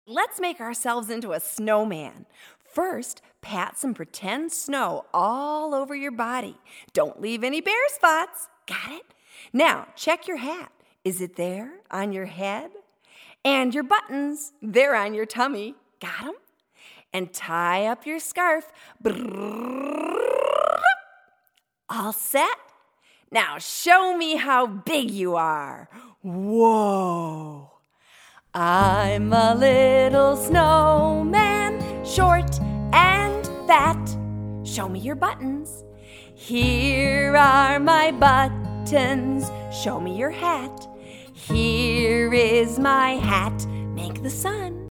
Let's make ourselves into a snowman. First, pat some pretend snow all over your body. Don't leave any bare spots. Got it? Now, check your hat. Is it there on your head? And your buttons, they're on your tummy. Got 'em? And tie up your scarf. All set? Now show me how big you are. Whoa! I'm a little snowman, short and fat. Show me your buttons. Here are my buttons. Show me your hat. Here is my hat. Make the sun.